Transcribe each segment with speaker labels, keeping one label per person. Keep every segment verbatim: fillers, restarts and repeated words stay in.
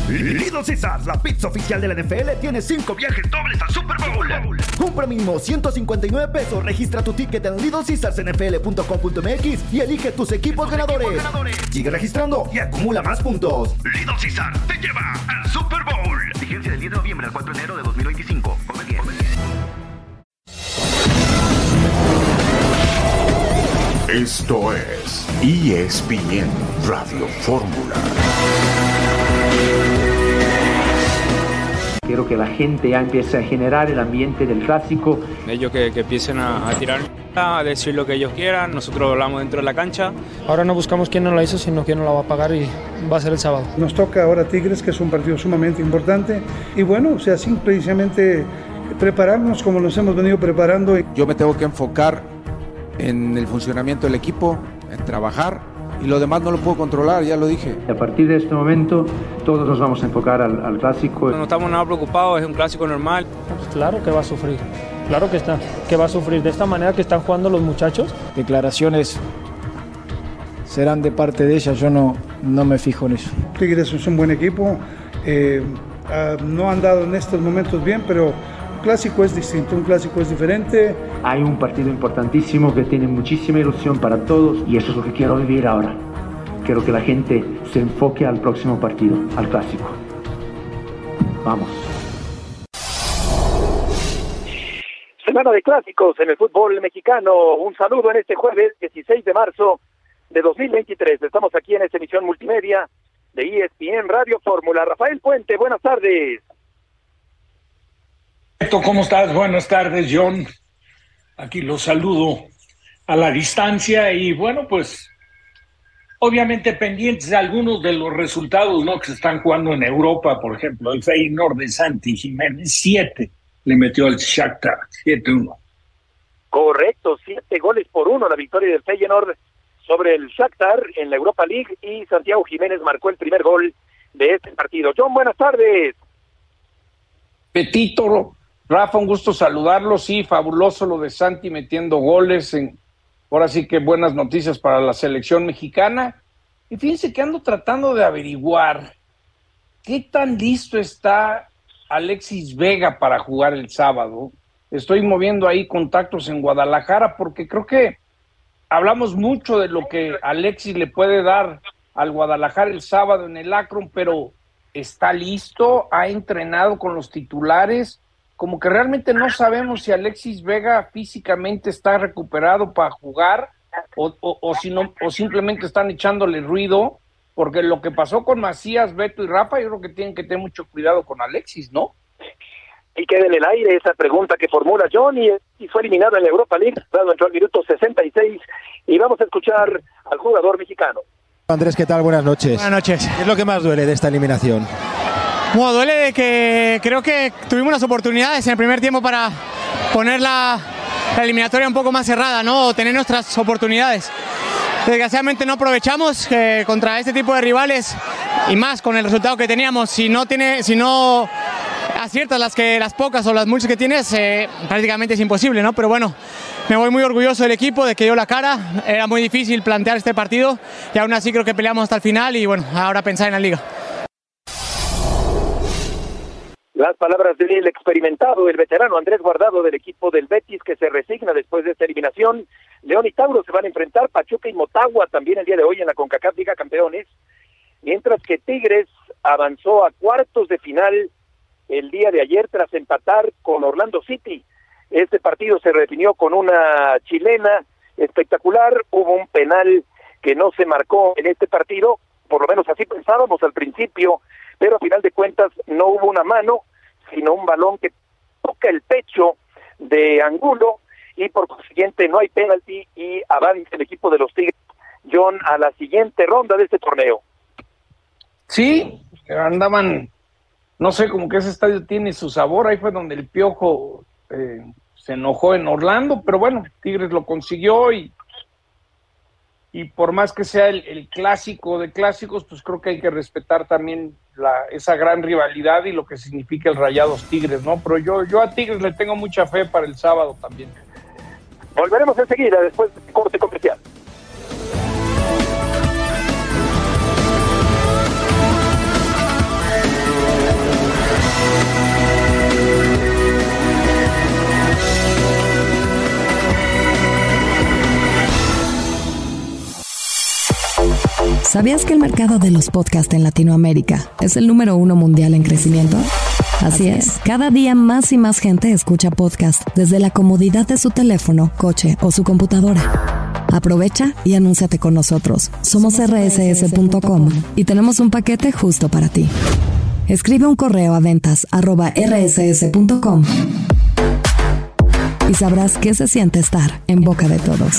Speaker 1: Little Caesars, la pizza oficial de la N F L, tiene cinco viajes dobles al Super Bowl. Compra mínimo ciento cincuenta y nueve pesos, registra tu ticket en little caesars n f l punto com punto m x y elige tus equipos, tus ganadores. equipos ganadores. Sigue registrando y acumula más puntos. Little Caesars te lleva al Super Bowl. Vigencia del diez de noviembre al cuatro de enero de dos mil veinticinco. Come bien. Come bien.
Speaker 2: Esto es E S P N Radio Fórmula.
Speaker 3: Quiero que la gente ya empiece a generar el ambiente del clásico.
Speaker 4: Ellos que, que empiecen a, a tirar, a decir lo que ellos quieran. Nosotros hablamos dentro de la cancha.
Speaker 5: Ahora no buscamos quién nos la hizo, sino quién nos la va a pagar y va a ser el sábado.
Speaker 6: Nos toca ahora Tigres, que es un partido sumamente importante. Y bueno, o sea, simplemente prepararnos como nos hemos venido preparando.
Speaker 7: Yo me tengo que enfocar en el funcionamiento del equipo, en trabajar. Y lo demás no lo puedo controlar, ya lo dije.
Speaker 3: A partir de este momento, todos nos vamos a enfocar al, al clásico.
Speaker 4: No estamos nada preocupados, es un clásico normal.
Speaker 5: Pues claro que va a sufrir, claro que está, que va a sufrir. De esta manera que están jugando los muchachos.
Speaker 8: Declaraciones serán de parte de ella, yo no, no me fijo en eso.
Speaker 6: Tigres es un buen equipo, eh, uh, no han dado en estos momentos bien, pero un clásico es distinto, un clásico es diferente.
Speaker 3: Hay un partido importantísimo que tiene muchísima ilusión para todos y eso es lo que quiero vivir ahora. Quiero que la gente se enfoque al próximo partido, al clásico. Vamos.
Speaker 9: Semana de clásicos en el fútbol mexicano. Un saludo en este jueves dieciséis de marzo de dos mil veintitrés. Estamos aquí en esta emisión multimedia de E S P N Radio Fórmula. Rafael Puente, buenas tardes.
Speaker 10: ¿Cómo estás? Buenas tardes, John. Aquí los saludo a la distancia y bueno, pues obviamente pendientes de algunos de los resultados, ¿no?, que se están jugando en Europa. Por ejemplo, el Feyenoord de Santi Jiménez, siete le metió al Shakhtar, siete uno.
Speaker 9: Correcto, siete goles por uno la victoria del Feyenoord sobre el Shakhtar en la Europa League y Santiago Jiménez marcó el primer gol de este partido. John, buenas tardes.
Speaker 11: Petito, Rafa, un gusto saludarlo. Sí, fabuloso lo de Santi metiendo goles. En, ahora sí que buenas noticias para la selección mexicana. Y fíjense que ando tratando de averiguar qué tan listo está Alexis Vega para jugar el sábado. Estoy moviendo ahí contactos en Guadalajara porque creo que hablamos mucho de lo que Alexis le puede dar al Guadalajara el sábado en el Akron, pero ¿está listo? ¿Ha entrenado con los titulares? Como que realmente no sabemos si Alexis Vega físicamente está recuperado para jugar o, o, o, si no, o simplemente están echándole ruido, porque lo que pasó con Macías, Beto y Rafa, yo creo que tienen que tener mucho cuidado con Alexis, ¿no?
Speaker 9: Y queda en el aire esa pregunta que formula John y, y fue eliminado en la Europa League, dado entró al minuto sesenta y seis y vamos a escuchar al jugador mexicano.
Speaker 12: Andrés, ¿qué tal? Buenas noches.
Speaker 13: Buenas noches.
Speaker 12: ¿Qué es lo que más duele de esta eliminación?
Speaker 13: Bueno, duele de que creo que tuvimos unas oportunidades en el primer tiempo para poner la, la eliminatoria un poco más cerrada, ¿no? O tener nuestras oportunidades. Desgraciadamente no aprovechamos eh, contra este tipo de rivales y más con el resultado que teníamos. Si no tiene, si no aciertas las que las pocas o las muchas que tienes, eh, prácticamente es imposible, ¿no? Pero bueno, me voy muy orgulloso del equipo, de que dio la cara. Era muy difícil plantear este partido y aún así creo que peleamos hasta el final y bueno, ahora pensar en la liga.
Speaker 9: Las palabras del experimentado, el veterano Andrés Guardado del equipo del Betis, que se resigna después de esta eliminación. León y Tauro se van a enfrentar, Pachuca y Motagua también el día de hoy en la CONCACAF Liga Campeones, mientras que Tigres avanzó a cuartos de final el día de ayer tras empatar con Orlando City. Este partido se definió con una chilena espectacular, hubo un penal que no se marcó en este partido, por lo menos así pensábamos al principio, pero a final de cuentas no hubo una mano, sino un balón que toca el pecho de Angulo y por consiguiente no hay penalti y avanza el equipo de los Tigres, John, a la siguiente ronda de este torneo.
Speaker 11: Sí, andaban, no sé, como que ese estadio tiene su sabor, ahí fue donde el Piojo eh, se enojó en Orlando, pero bueno, Tigres lo consiguió y y por más que sea el, el clásico de clásicos, pues creo que hay que respetar también la, esa gran rivalidad y lo que significa el Rayados Tigres, ¿no? Pero yo, yo a Tigres le tengo mucha fe para el sábado también.
Speaker 9: Volveremos enseguida después del corte comercial.
Speaker 14: ¿Sabías que el mercado de los podcasts en Latinoamérica es el número uno mundial en crecimiento? Así es, cada día más y más gente escucha podcasts desde la comodidad de su teléfono, coche o su computadora. Aprovecha y anúnciate con nosotros. Somos erre ese ese punto com y tenemos un paquete justo para ti. Escribe un correo a ventas arroba erre ese ese punto com y sabrás qué se siente estar en boca de todos.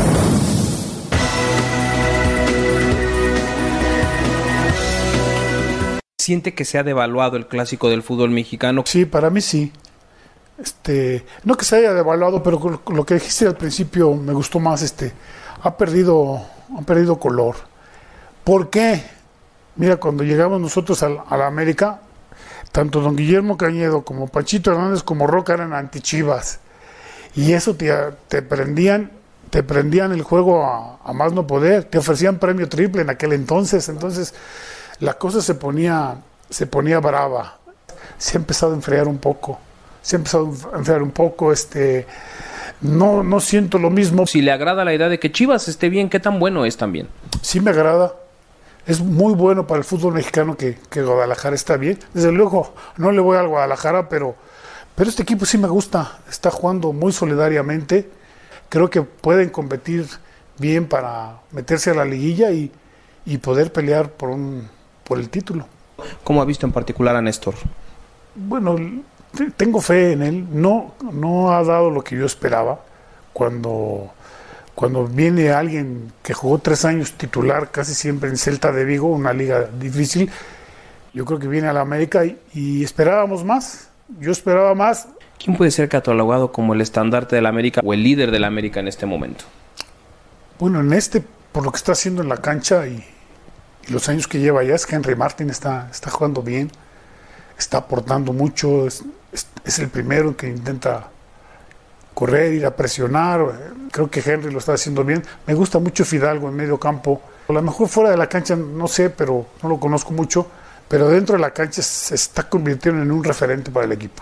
Speaker 15: ¿Siente que se ha devaluado el clásico del fútbol mexicano?
Speaker 6: Sí, para mí sí. Este, no que se haya devaluado, pero lo que dijiste al principio me gustó más. Este, ha perdido, ha perdido color. ¿Por qué? Mira, cuando llegamos nosotros a, a la América, tanto don Guillermo Cañedo como Panchito Hernández como Roca eran anti-Chivas. Y eso te, te prendían, te prendían el juego a, a más no poder. Te ofrecían premio triple en aquel entonces. Entonces la cosa se ponía, se ponía brava. Se ha empezado a enfriar un poco. Se ha empezado a enfriar un poco. Este, no, no siento lo mismo.
Speaker 15: Si le agrada la idea de que Chivas esté bien, ¿qué tan bueno es también?
Speaker 6: Sí me agrada. Es muy bueno para el fútbol mexicano que, que Guadalajara está bien. Desde luego, no le voy al Guadalajara, pero, pero este equipo sí me gusta. Está jugando muy solidariamente. Creo que pueden competir bien para meterse a la liguilla y, y poder pelear por un por el título.
Speaker 15: ¿Cómo ha visto en particular a Néstor?
Speaker 6: Bueno, tengo fe en él. No, no ha dado lo que yo esperaba. Cuando, cuando viene alguien que jugó tres años titular casi siempre en Celta de Vigo, una liga difícil, yo creo que viene a la América y, y esperábamos más. Yo esperaba más.
Speaker 15: ¿Quién puede ser catalogado como el estandarte de la América o el líder de la América en este momento?
Speaker 6: Bueno, en este, por lo que está haciendo en la cancha y Y los años que lleva ya, es que Henry Martin está, está jugando bien, está aportando mucho, es, es, es el primero que intenta correr, ir a presionar. Creo que Henry lo está haciendo bien. Me gusta mucho Fidalgo en medio campo. A lo mejor fuera de la cancha no sé, pero no lo conozco mucho, pero dentro de la cancha se está convirtiendo en un referente para el equipo.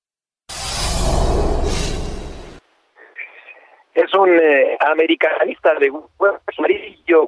Speaker 9: Es un eh, americanista de huevo amarillo.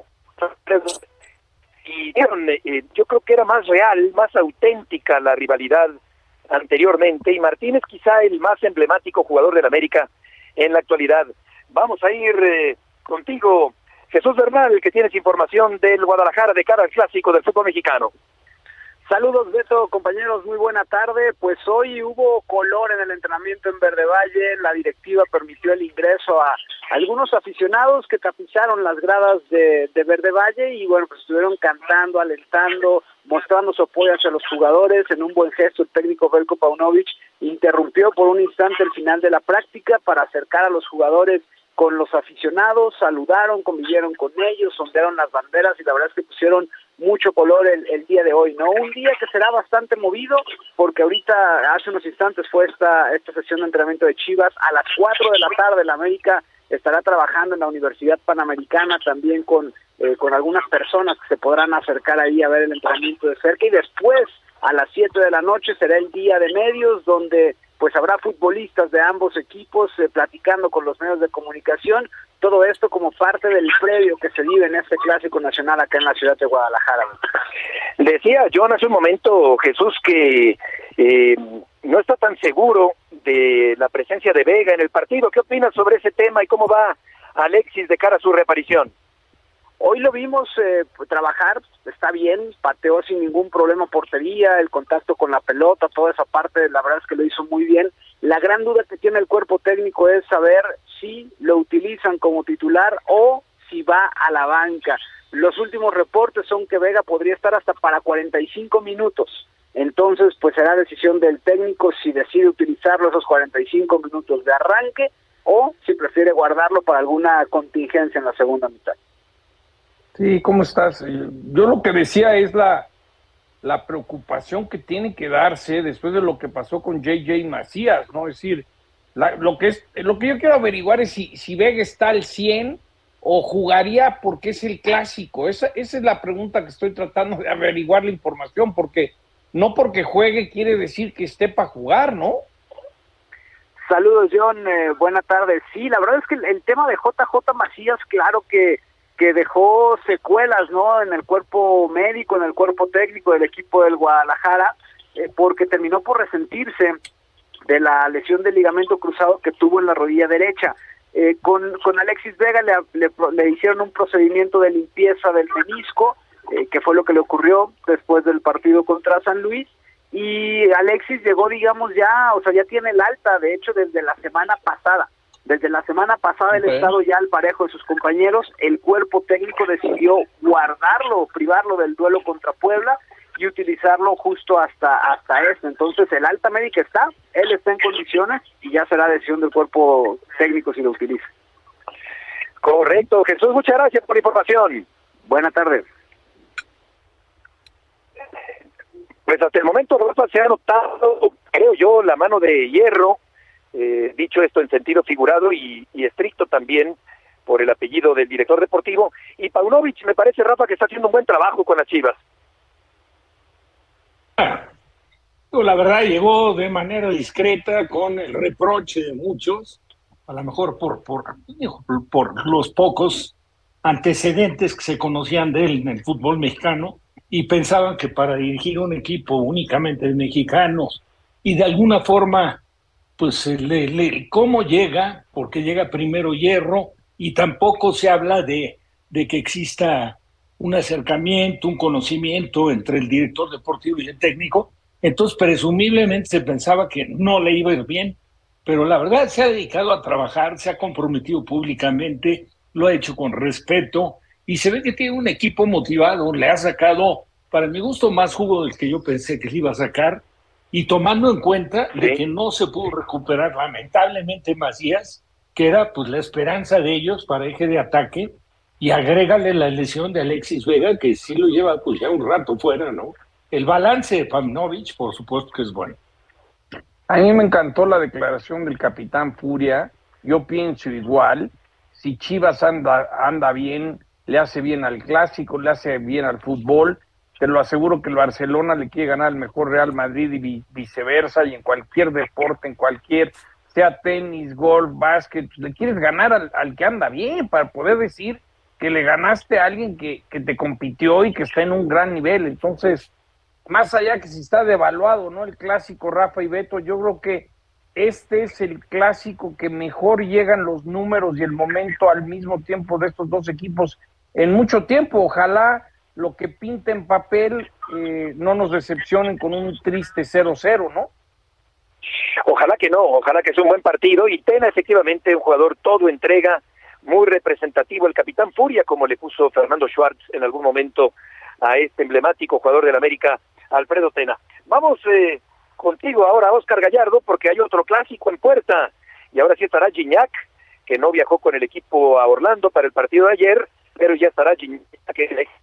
Speaker 9: Y eh, yo creo que era más real, más auténtica la rivalidad anteriormente, y Martínez quizá el más emblemático jugador del América en la actualidad. Vamos a ir eh, contigo, Jesús Bernal, que tienes información del Guadalajara de cara al clásico del fútbol mexicano.
Speaker 16: Saludos, Beto, compañeros, muy buena tarde. Pues hoy hubo color en el entrenamiento en Verde Valle. La directiva permitió el ingreso a algunos aficionados que tapizaron las gradas de, de Verde Valle y bueno, pues estuvieron cantando, alentando, mostrando su apoyo hacia los jugadores. En un buen gesto, el técnico Veljko Paunovic interrumpió por un instante el final de la práctica para acercar a los jugadores con los aficionados, saludaron, convivieron con ellos, sondearon las banderas y la verdad es que pusieron mucho color el, el día de hoy, ¿no? Un día que será bastante movido porque ahorita, hace unos instantes fue esta, esta sesión de entrenamiento de Chivas. A las cuatro de la tarde la América estará trabajando en la Universidad Panamericana también con, eh, con algunas personas que se podrán acercar ahí a ver el entrenamiento de cerca y después a las siete de la noche será el día de medios donde pues habrá futbolistas de ambos equipos eh, platicando con los medios de comunicación, todo esto como parte del previo que se vive en este clásico nacional acá en la ciudad de Guadalajara.
Speaker 9: Decía John hace un momento, Jesús, que eh, no está tan seguro de la presencia de Vega en el partido. ¿Qué opinas sobre ese tema y cómo va Alexis de cara a su reaparición?
Speaker 16: Hoy lo vimos eh, trabajar, está bien, pateó sin ningún problema portería, el contacto con la pelota, toda esa parte, la verdad es que lo hizo muy bien. La gran duda que tiene el cuerpo técnico es saber si lo utilizan como titular o si va a la banca. Los últimos reportes son que Vega podría estar hasta para cuarenta y cinco minutos. Entonces, pues será decisión del técnico si decide utilizarlo esos cuarenta y cinco minutos de arranque o si prefiere guardarlo para alguna contingencia en la segunda mitad.
Speaker 11: Sí, ¿cómo estás? Yo lo que decía es la, la preocupación que tiene que darse después de lo que pasó con J J Macías, ¿no? Es decir, la, lo que es lo que yo quiero averiguar es si, si Vega está al cien o jugaría porque es el clásico. Esa, esa es la pregunta que estoy tratando de averiguar la información, porque no porque juegue quiere decir que esté para jugar, ¿no?
Speaker 16: Saludos, John, eh, buena tarde. Sí, la verdad es que el, el tema de J J Macías, claro que que dejó secuelas, ¿no?, en el cuerpo médico, en el cuerpo técnico del equipo del Guadalajara, eh, porque terminó por resentirse de la lesión del ligamento cruzado que tuvo en la rodilla derecha. Eh, con, con Alexis Vega le, le, le hicieron un procedimiento de limpieza del menisco, eh, que fue lo que le ocurrió después del partido contra San Luis, y Alexis llegó, digamos, ya, o sea, ya tiene el alta, de hecho, desde la semana pasada. Desde la semana pasada okay. El estado ya al parejo de sus compañeros, el cuerpo técnico decidió guardarlo, privarlo del duelo contra Puebla y utilizarlo justo hasta hasta este. Entonces el alta médica está, él está en condiciones y ya será decisión del cuerpo técnico si lo utiliza.
Speaker 9: Correcto, Jesús, muchas gracias por la información.
Speaker 16: Buenas tardes.
Speaker 9: Pues hasta el momento, Rafa, se ha notado, creo yo, la mano de hierro, eh, dicho esto en sentido figurado y, y estricto también por el apellido del director deportivo, y Paunovic me parece, Rafa, que está haciendo un buen trabajo con las Chivas.
Speaker 10: La verdad llegó de manera discreta con el reproche de muchos, a lo mejor por, por, por los pocos antecedentes que se conocían de él en el fútbol mexicano, y pensaban que para dirigir un equipo únicamente de mexicanos y de alguna forma, pues, le, le, ¿cómo llega? Porque llega primero Hierro y tampoco se habla de, de que exista un acercamiento, un conocimiento entre el director deportivo y el técnico. Entonces, presumiblemente se pensaba que no le iba a ir bien, pero la verdad se ha dedicado a trabajar, se ha comprometido públicamente, lo ha hecho con respeto, y se ve que tiene un equipo motivado, le ha sacado, para mi gusto, más jugo del que yo pensé que le iba a sacar, y tomando en cuenta ¿Sí? de que no se pudo recuperar lamentablemente Macías, que era pues la esperanza de ellos para eje de ataque, y agrégale la lesión de Alexis Vega, que sí lo lleva pues ya un rato fuera, ¿no? El balance de Paunovic, por supuesto que es bueno.
Speaker 11: A mí me encantó la declaración del capitán Furia, yo pienso igual, si Chivas anda, anda bien, le hace bien al clásico, le hace bien al fútbol, te lo aseguro que el Barcelona le quiere ganar al mejor Real Madrid y vi, viceversa, y en cualquier deporte, en cualquier, sea tenis, golf, básquet, le quieres ganar al, al que anda bien, para poder decir que le ganaste a alguien que, que te compitió y que está en un gran nivel. Entonces, más allá que si está devaluado, ¿no?, el clásico, Rafa y Beto, yo creo que este es el clásico que mejor llegan los números y el momento al mismo tiempo de estos dos equipos en mucho tiempo. Ojalá lo que pinta en papel eh, no nos decepcionen con un triste cero cero, ¿no?
Speaker 9: Ojalá que no, ojalá que sea un buen partido, y Tena efectivamente un jugador todo entrega, muy representativo, el capitán Furia, como le puso Fernando Schwartz en algún momento a este emblemático jugador del América, Alfredo Tena. Vamos eh, contigo ahora, Oscar Gallardo, porque hay otro clásico en puerta, y ahora sí estará Gignac, que no viajó con el equipo a Orlando para el partido de ayer, pero ya estará Gignac, que es el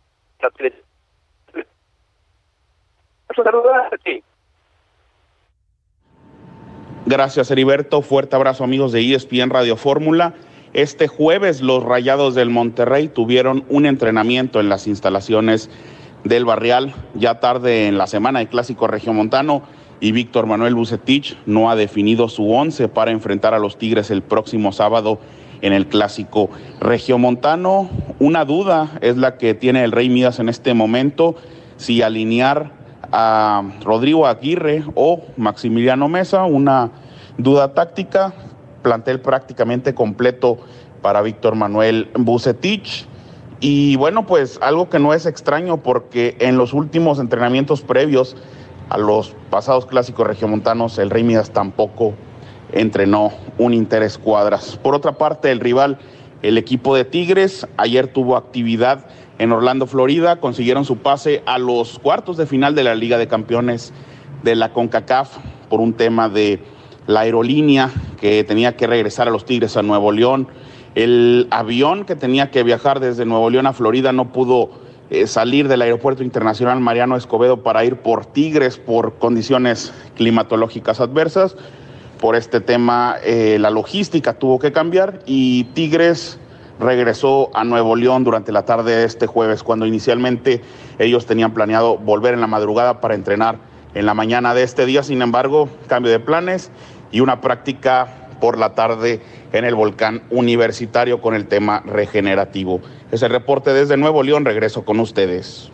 Speaker 17: Gracias, Heriberto. Fuerte abrazo, amigos de E S P N Radio Fórmula. Este jueves los Rayados del Monterrey tuvieron un entrenamiento en las instalaciones del Barrial. Ya tarde en la semana de Clásico Regiomontano, y Víctor Manuel Vucetich no ha definido su once para enfrentar a los Tigres el próximo sábado en el Clásico Regiomontano. Una duda es la que tiene el Rey Midas en este momento, si alinear a Rodrigo Aguirre o Maximiliano Mesa. Una duda táctica, plantel prácticamente completo para Víctor Manuel Vucetich. Y bueno, pues algo que no es extraño, porque en los últimos entrenamientos previos a los pasados clásicos regiomontanos, el Rey Midas tampoco entrenó un interescuadras. Por otra parte, el rival, el equipo de Tigres, ayer tuvo actividad en Orlando, Florida. Consiguieron su pase a los cuartos de final de la Liga de Campeones de la CONCACAF por un tema de la aerolínea que tenía que regresar a los Tigres a Nuevo León. El avión que tenía que viajar desde Nuevo León a Florida no pudo eh, salir del Aeropuerto Internacional Mariano Escobedo para ir por Tigres por condiciones climatológicas adversas. Por este tema, eh, la logística tuvo que cambiar y Tigres regresó a Nuevo León durante la tarde de este jueves, cuando inicialmente ellos tenían planeado volver en la madrugada para entrenar en la mañana de este día. Sin embargo, cambio de planes y una práctica por la tarde en el Volcán Universitario con el tema regenerativo. Es el reporte desde Nuevo León, regreso con ustedes.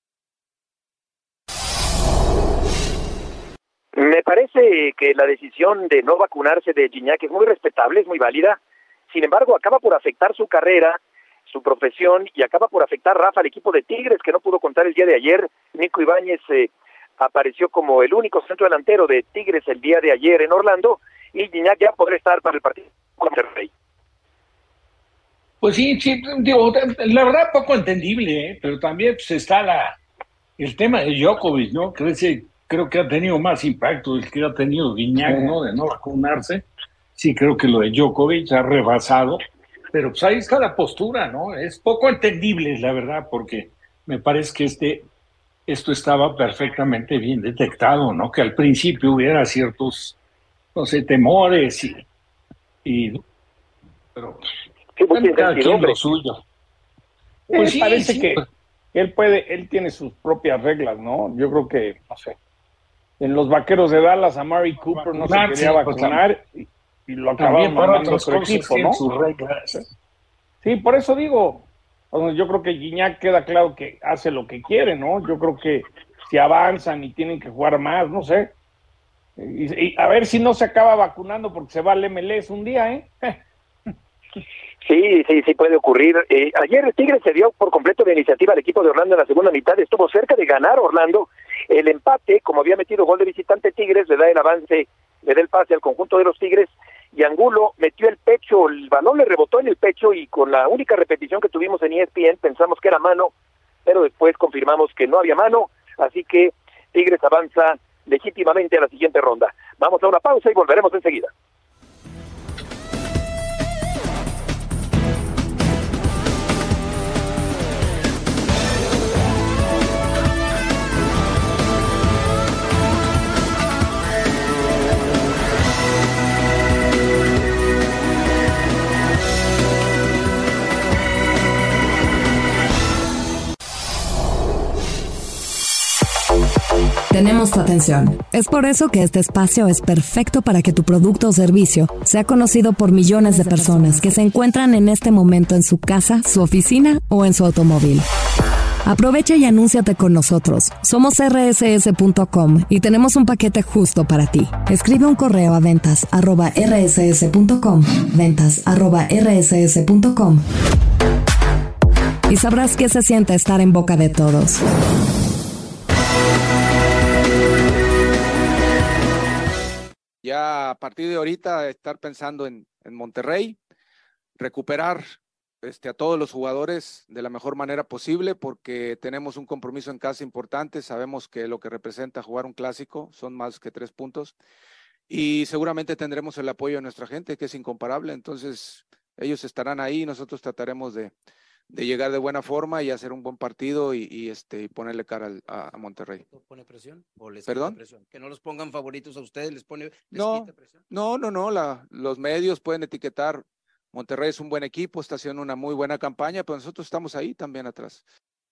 Speaker 9: Me parece que la decisión de no vacunarse de Gignac es muy respetable, es muy válida. Sin embargo, acaba por afectar su carrera, su profesión, y acaba por afectar, Rafa, al equipo de Tigres, que no pudo contar el día de ayer. Nico Ibáñez eh, apareció como el único centro delantero de Tigres el día de ayer en Orlando, y Gignac ya podrá estar para el partido contra el Rey.
Speaker 10: Pues sí, sí, digo, la verdad poco entendible, ¿eh? Pero también pues, está la el tema de Djokovic, ¿no? Creo, creo que ha tenido más impacto el que ha tenido Gignac, ¿no? De no vacunarse. Sí, creo que lo de Djokovic ha rebasado, pero pues ahí está la postura, ¿no? Es poco entendible, la verdad, porque me parece que este esto estaba perfectamente bien detectado, ¿no? Que al principio hubiera ciertos, no sé, temores y... y pero...
Speaker 9: Sí,
Speaker 10: bueno, cada quien lo suyo.
Speaker 11: Pues
Speaker 10: Pues
Speaker 11: sí,
Speaker 10: sí,
Speaker 11: parece
Speaker 10: sí,
Speaker 11: que
Speaker 10: pues.
Speaker 11: él puede, él tiene sus propias reglas, ¿no? Yo creo que, no sé, en los Vaqueros de Dallas a Murray Cooper no se
Speaker 10: Vacunar,
Speaker 11: quería
Speaker 10: sí, pues,
Speaker 11: vacunar y, y lo acabaron
Speaker 10: También para
Speaker 11: mandando a
Speaker 10: otras
Speaker 11: otro
Speaker 10: cosas
Speaker 11: equipo,
Speaker 10: tienen
Speaker 11: ¿no?
Speaker 10: sus reglas.
Speaker 11: Sí, por eso digo, bueno, yo creo que Gignac queda claro que hace lo que quiere, ¿no? Yo creo que si avanzan y tienen que jugar más, no sé. Y, y a ver si no se acaba vacunando porque se va al M L S un día, ¿eh?
Speaker 9: Sí, sí, sí puede ocurrir. Eh, ayer el Tigre se dio por completo la iniciativa al equipo de Orlando en la segunda mitad. Estuvo cerca de ganar Orlando. El empate, como había metido gol de visitante Tigres, le da el avance, le da el pase al conjunto de los Tigres. Y Angulo metió el pecho, el balón le rebotó en el pecho y con la única repetición que tuvimos en E S P N pensamos que era mano, pero después confirmamos que no había mano. Así que Tigres avanza legítimamente a la siguiente ronda. Vamos a una pausa y volveremos enseguida.
Speaker 14: Tenemos tu atención. Es por eso que este espacio es perfecto para que tu producto o servicio sea conocido por millones de personas que se encuentran en este momento en su casa, su oficina o en su automóvil. Aprovecha y anúnciate con nosotros. Somos erre ese ese punto com y tenemos un paquete justo para ti. Escribe un correo a ventas arroba erre ese ese punto com, ventas arroba erre ese ese punto com, y sabrás qué se siente estar en boca de todos.
Speaker 7: Ya a partir de ahorita estar pensando en, en Monterrey, recuperar este, a todos los jugadores de la mejor manera posible porque tenemos un compromiso en casa importante, sabemos que lo que representa jugar un clásico son más que tres puntos y seguramente tendremos el apoyo de nuestra gente que es incomparable, entonces ellos estarán ahí y nosotros trataremos de, de llegar de buena forma y hacer un buen partido y, y, este, y ponerle cara al, a, a Monterrey.
Speaker 18: ¿Pone presión o les
Speaker 7: ¿Perdón?
Speaker 18: quita presión? Que no los pongan favoritos a ustedes, les pone les
Speaker 7: No,
Speaker 18: quita presión.
Speaker 7: no, no, no, la, los medios pueden etiquetar, Monterrey es un buen equipo, está haciendo una muy buena campaña, pero nosotros estamos ahí también atrás.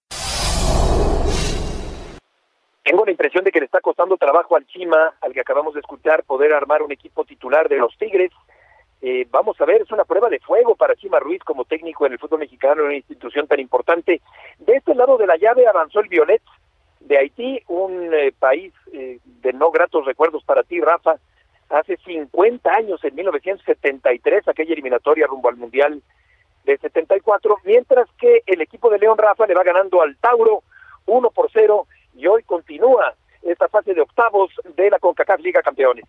Speaker 9: Tengo la impresión de que le está costando trabajo al Chima, al que acabamos de escuchar, poder armar un equipo titular de los Tigres. Eh, vamos a ver, es una prueba de fuego para Chima Ruiz como técnico en el fútbol mexicano, en una institución tan importante. De este lado de la llave avanzó el Violet de Haití, un eh, país eh, de no gratos recuerdos para ti, Rafa. Hace cincuenta años, en mil novecientos setenta y tres, aquella eliminatoria rumbo al Mundial de setenta y cuatro, mientras que el equipo de León, Rafa, le va ganando al Tauro uno por cero y hoy continúa esta fase de octavos de la CONCACAF Liga Campeones.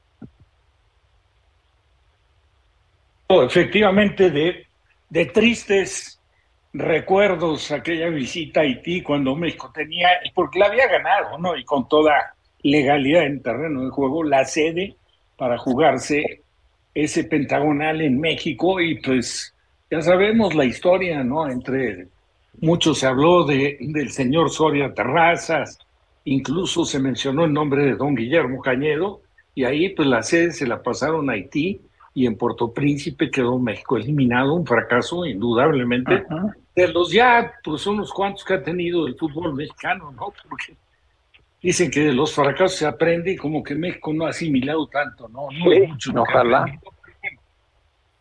Speaker 10: Efectivamente, de, de tristes recuerdos aquella visita a Haití cuando México tenía, porque la había ganado, ¿no? Y con toda legalidad en terreno de juego, la sede para jugarse ese pentagonal en México y pues ya sabemos la historia, ¿no? Entre muchos se habló de, del señor Soria Terrazas, incluso se mencionó el nombre de don Guillermo Cañedo y ahí pues la sede se la pasaron a Haití y en Puerto Príncipe quedó México eliminado, un fracaso indudablemente. Ajá. De los ya, pues unos cuantos que ha tenido el fútbol mexicano, ¿no? Porque dicen que de los fracasos se aprende y como que México no ha asimilado tanto, ¿no? No
Speaker 11: sí,
Speaker 10: es mucho.
Speaker 11: Ojalá.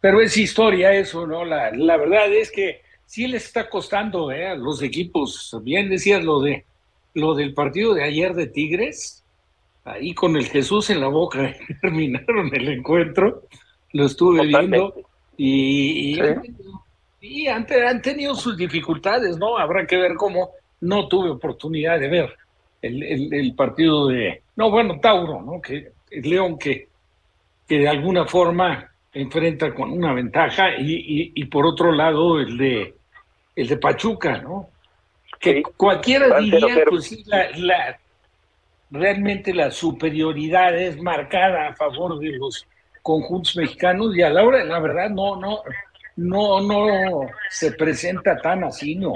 Speaker 10: pero es historia eso, ¿no? La, la verdad es que sí les está costando, ¿eh? A los equipos. Bien decías lo de lo del partido de ayer de Tigres, ahí con el Jesús en la boca terminaron el encuentro, lo estuve
Speaker 9: Totalmente.
Speaker 10: viendo y, y,
Speaker 9: Sí.
Speaker 10: han, y han, han tenido sus dificultades, ¿no? Habrá que ver cómo. No tuve oportunidad de ver el, el, el partido de, no, bueno, Tauro, ¿no? Que el León que, que de alguna forma enfrenta con una ventaja y, y, y por otro lado el de el de Pachuca, ¿no? Que
Speaker 9: Sí.
Speaker 10: cualquiera
Speaker 9: Van
Speaker 10: diría,
Speaker 9: cero cero.
Speaker 10: pues sí, la, la, realmente la superioridad es marcada a favor de los conjuntos mexicanos y a la hora, la verdad, no, no, no, no se presenta tan así, ¿no?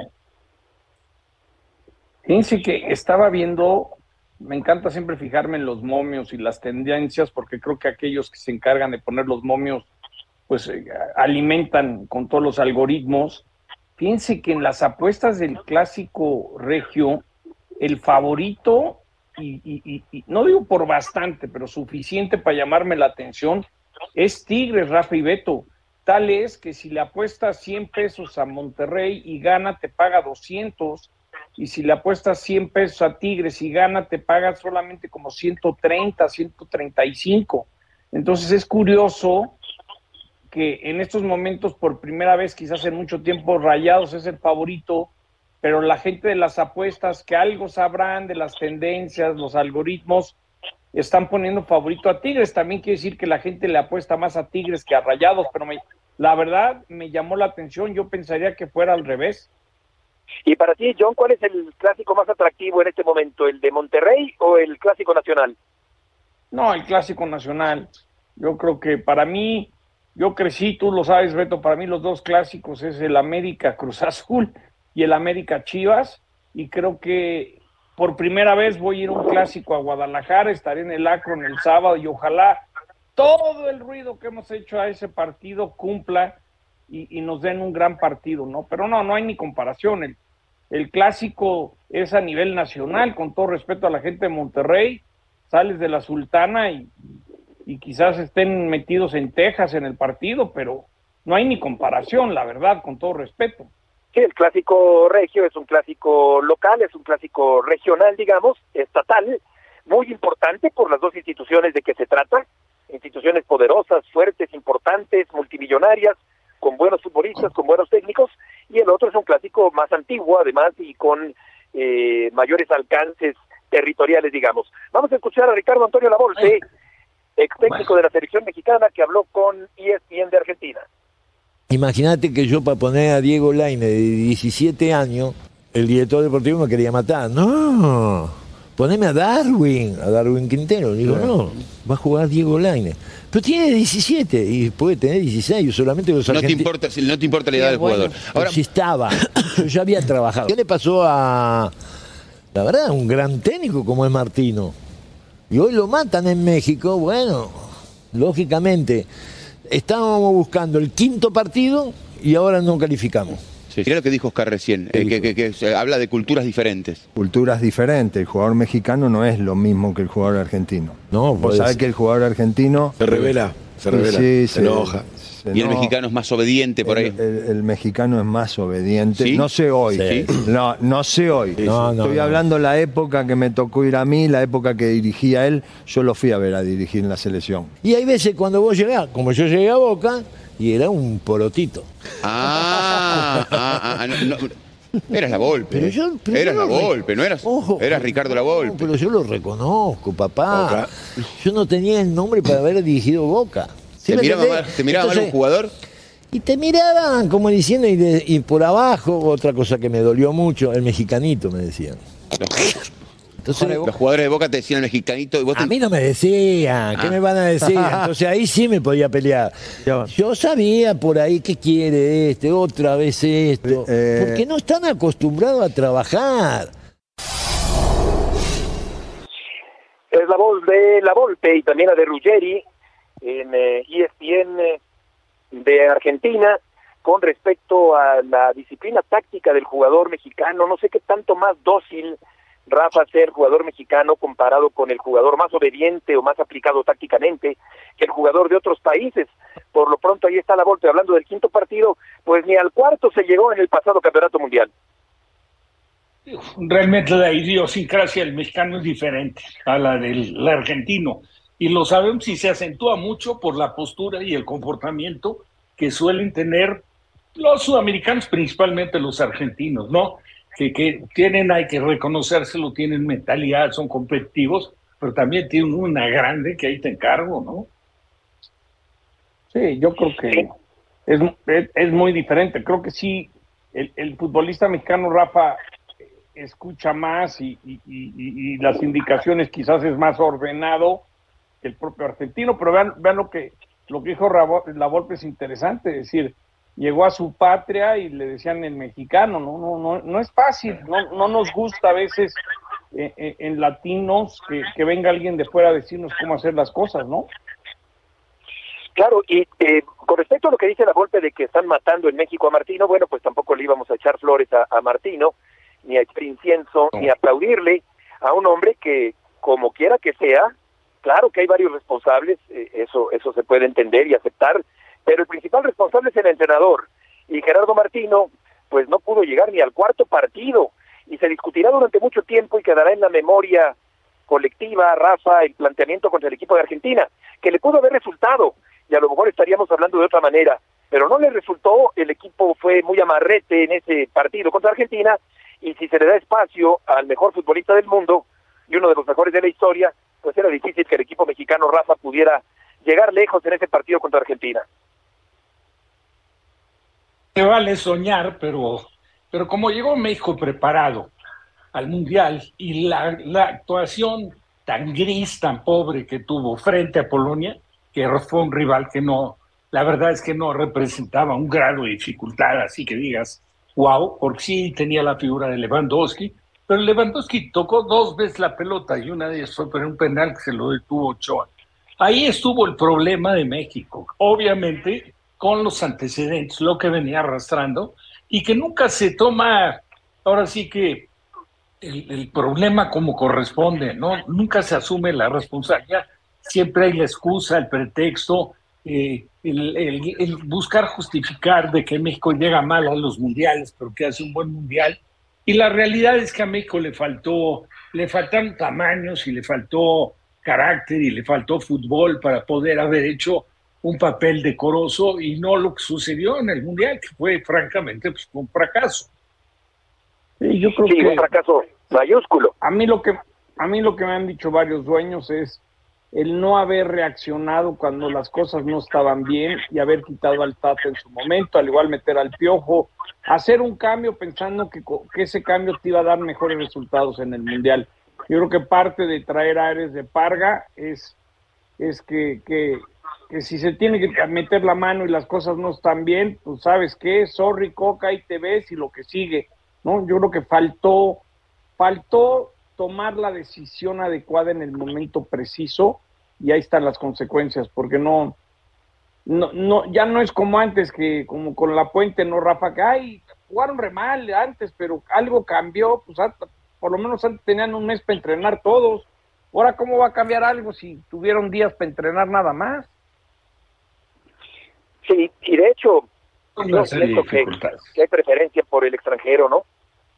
Speaker 11: Fíjense que estaba viendo, me encanta siempre fijarme en los momios y las tendencias, porque creo que aquellos que se encargan de poner los momios, pues eh, alimentan con todos los algoritmos. Fíjense que en las apuestas del clásico regio, el favorito, y, y, y, y no digo por bastante, pero suficiente para llamarme la atención, es Tigres, Rafa y Beto. Tal es que si le apuestas cien pesos a Monterrey y gana, te paga doscientos, y si le apuestas cien pesos a Tigres y gana, te paga solamente como ciento treinta, ciento treinta y cinco. Entonces es curioso que en estos momentos, por primera vez, quizás en mucho tiempo, Rayados es el favorito, pero la gente de las apuestas, que algo sabrán de las tendencias, los algoritmos, están poniendo favorito a Tigres. También quiere decir que la gente le apuesta más a Tigres que a Rayados, pero me, la verdad me llamó la atención. Yo pensaría que fuera al revés.
Speaker 9: Y para ti, John, ¿cuál es el clásico más atractivo en este momento? ¿El de Monterrey o el clásico nacional?
Speaker 11: No, el clásico nacional. Yo creo que para mí, yo crecí, tú lo sabes, Beto, para mí los dos clásicos es el América Cruz Azul y el América Chivas, y creo que por primera vez voy a ir a un clásico a Guadalajara, estaré en el Akron el sábado y ojalá todo el ruido que hemos hecho a ese partido cumpla y, y nos den un gran partido, ¿no? Pero no, no hay ni comparación. El, el clásico es a nivel nacional, con todo respeto a la gente de Monterrey, sales de la Sultana y, y quizás estén metidos en Texas en el partido, pero no hay ni comparación, la verdad, con todo respeto.
Speaker 9: Sí, el clásico regio es un clásico local, es un clásico regional, digamos, estatal, muy importante por las dos instituciones de que se trata, instituciones poderosas, fuertes, importantes, multimillonarias, con buenos futbolistas, con buenos técnicos, y el otro es un clásico más antiguo, además, y con eh, mayores alcances territoriales, digamos. Vamos a escuchar a Ricardo Antonio Lavolpe, ex técnico de la selección mexicana, que habló con E S P N de Argentina.
Speaker 19: Imagínate que yo para poner a Diego Lainez de diecisiete años, el director deportivo me quería matar. No, poneme a Darwin, a Darwin Quintero. Digo, no, va a jugar Diego Lainez. Pero tiene diecisiete y puede tener dieciséis, yo solamente los
Speaker 20: No te
Speaker 19: argentinos...
Speaker 20: importa, no te importa la edad del
Speaker 19: Bueno,
Speaker 20: jugador. Ahora,
Speaker 19: si estaba, yo ya había trabajado. ¿Qué le pasó a, la verdad, un gran técnico como es Martino? Y hoy lo matan en México, bueno, lógicamente... Estábamos buscando el quinto partido y ahora no calificamos.
Speaker 20: sí, mirá lo que dijo Oscar recién, eh, que, que, que se habla de culturas diferentes.
Speaker 21: Culturas diferentes. El jugador mexicano no es lo mismo que el jugador argentino.
Speaker 19: No,
Speaker 21: vos sabés que el jugador argentino...
Speaker 20: Se revela, se revela,
Speaker 21: sí,
Speaker 20: se enoja.
Speaker 21: Se
Speaker 20: y el
Speaker 21: enoja.
Speaker 20: mexicano es más obediente por ahí.
Speaker 21: El, el, el mexicano es más obediente.
Speaker 20: ¿Sí?
Speaker 21: No sé hoy.
Speaker 20: Sí.
Speaker 21: No, no sé hoy.
Speaker 19: Sí, no, no,
Speaker 21: Estoy
Speaker 19: no.
Speaker 21: hablando la época que me tocó ir a mí, la época que dirigía él. Yo lo fui a ver a dirigir en la selección.
Speaker 19: Y hay veces cuando vos llegás, como yo llegué a Boca, y era un porotito.
Speaker 20: Ah, ah, ah, no, no. Eras la Volpe.
Speaker 19: Pero yo- pero
Speaker 20: eras
Speaker 19: yo
Speaker 20: la
Speaker 19: lo re-
Speaker 20: Volpe, no eras, eras Ricardo la Volpe.
Speaker 19: No, pero yo lo reconozco, papá.
Speaker 20: Boca.
Speaker 19: Yo no tenía el nombre para haber dirigido Boca. ¿Sí
Speaker 20: ¿Te
Speaker 19: me
Speaker 20: miraba,
Speaker 19: entendés?
Speaker 20: mal, ¿te miraba mal un
Speaker 19: Entonces,
Speaker 20: jugador?
Speaker 19: Y te miraban como diciendo, y, de- y por abajo, otra cosa que me dolió mucho, el mexicanito, me decían. Entonces,
Speaker 20: Los jugadores de Boca te decían el mexicanito y vos te...
Speaker 19: a mí no me decían, ¿qué
Speaker 20: Ah.
Speaker 19: me van a decir? Entonces ahí sí me podía pelear. Yo sabía por ahí qué quiere este, otra vez esto,
Speaker 21: Eh,
Speaker 19: porque no están acostumbrados a trabajar.
Speaker 9: Es la voz de La Volpe y también la de Ruggeri en eh, E S P N de Argentina con respecto a la disciplina táctica del jugador mexicano. No sé qué tanto más dócil Rafa, ser jugador mexicano comparado con el jugador más obediente o más aplicado tácticamente que el jugador de otros países. Por lo pronto ahí está la Volpe hablando del quinto partido, pues ni al cuarto se llegó en el pasado Campeonato Mundial.
Speaker 10: Realmente la idiosincrasia del mexicano es diferente a la del argentino, y lo sabemos, y se acentúa mucho por la postura y el comportamiento que suelen tener los sudamericanos, principalmente los argentinos, ¿no? Que, que tienen, hay que reconocérselo, tienen mentalidad, son competitivos, pero también tienen una grande que ahí te encargo, ¿no?
Speaker 11: Sí, yo creo que es, es, es muy diferente. Creo que sí, el, el futbolista mexicano, Rafa, escucha más y, y, y, y las indicaciones quizás es más ordenado que el propio argentino, pero vean, vean lo que lo que dijo La Volpe es interesante, es decir, llegó a su patria y le decían el mexicano, no no no no es fácil, no no nos gusta a veces eh, eh, en latinos que, que venga alguien de fuera a decirnos cómo hacer las cosas, ¿no?
Speaker 9: Claro, y eh, con respecto a lo que dice La Volpe de que están matando en México a Martino, bueno, pues tampoco le íbamos a echar flores a, a Martino, ni a echar incienso, no. ni a aplaudirle a un hombre que, como quiera que sea, claro que hay varios responsables, eh, eso eso se puede entender y aceptar, pero el principal responsable es el entrenador, y Gerardo Martino, pues no pudo llegar ni al cuarto partido, y se discutirá durante mucho tiempo y quedará en la memoria colectiva, Rafa, el planteamiento contra el equipo de Argentina, que le pudo haber resultado, y a lo mejor estaríamos hablando de otra manera, pero no le resultó, el equipo fue muy amarrete en ese partido contra Argentina, y si se le da espacio al mejor futbolista del mundo, y uno de los mejores de la historia, pues era difícil que el equipo mexicano, Rafa, pudiera llegar lejos en ese partido contra Argentina.
Speaker 10: Se vale soñar, pero, pero como llegó México preparado al Mundial y la, la actuación tan gris, tan pobre que tuvo frente a Polonia, que fue un rival que no, la verdad es que no representaba un grado de dificultad, así que digas, wow, porque sí tenía la figura de Lewandowski, pero Lewandowski tocó dos veces la pelota y una de ellas fue por un penal que se lo detuvo Ochoa. Ahí estuvo el problema de México, obviamente con los antecedentes, lo que venía arrastrando, y que nunca se toma, ahora sí que el, el problema como corresponde, ¿no? Nunca se asume la responsabilidad, siempre hay la excusa, el pretexto, eh, el, el, el buscar justificar de que México llega mal a los mundiales, pero que hace un buen mundial. Y la realidad es que a México le faltó, le faltaron tamaños y le faltó carácter y le faltó fútbol para poder haber hecho un papel decoroso, y no lo que sucedió en el Mundial, que fue francamente pues, un fracaso.
Speaker 11: Sí, yo creo
Speaker 9: sí,
Speaker 11: que
Speaker 9: un fracaso mayúsculo.
Speaker 11: A mí lo que a mí lo que me han dicho varios dueños es el no haber reaccionado cuando las cosas no estaban bien y haber quitado al Tata en su momento, al igual meter al Piojo, hacer un cambio pensando que, que ese cambio te iba a dar mejores resultados en el Mundial. Yo creo que parte de traer a Ares de Parga es, es que, que, que si se tiene que meter la mano y las cosas no están bien, pues sabes qué, sorry Coca, ahí te ves y lo que sigue, ¿no? Yo creo que faltó, faltó tomar la decisión adecuada en el momento preciso, y ahí están las consecuencias, porque no, no, no, ya no es como antes, que como con La Puente, no, Rafa, que ay, jugaron re mal antes, pero algo cambió, pues por lo menos antes tenían un mes para entrenar todos, ahora cómo va a cambiar algo si tuvieron días para entrenar nada más.
Speaker 9: Sí, y de hecho, no siento que, que hay preferencia por el extranjero, ¿no?